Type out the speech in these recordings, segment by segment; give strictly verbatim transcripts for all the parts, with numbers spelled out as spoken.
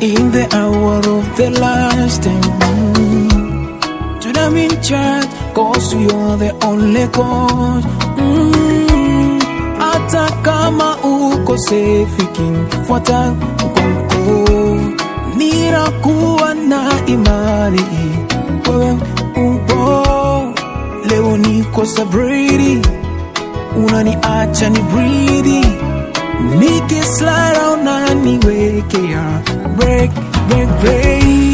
in the hour of the last time. To them in charge, cause you're the only cause. mm. Hata kama uko safe fuata mkongo, nirakuwa na imani wewe upo. Leo niko sabridi, unaniacha ni breathe. Niki slide out na niweke ya break, break, break.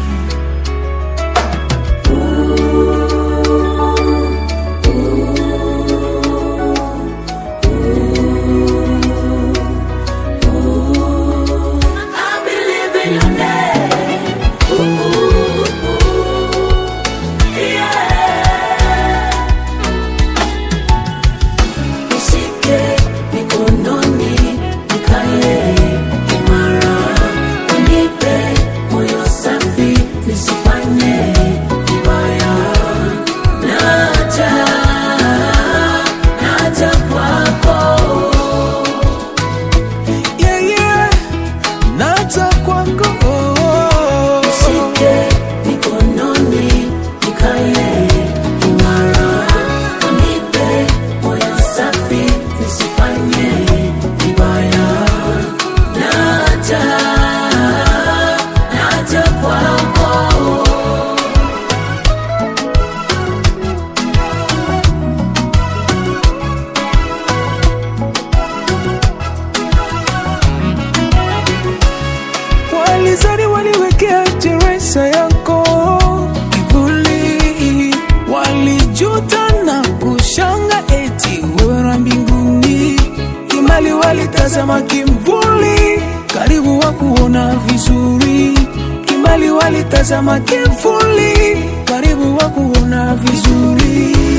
Walizani waliwekea jeresa yako kivuli, walijuta na kushanga eti wewe na mbinguni. Imali walitazama kimvuli, karibu wa kuona vizuri. Imali walitazama kimvuli, karibu wa kuona vizuri.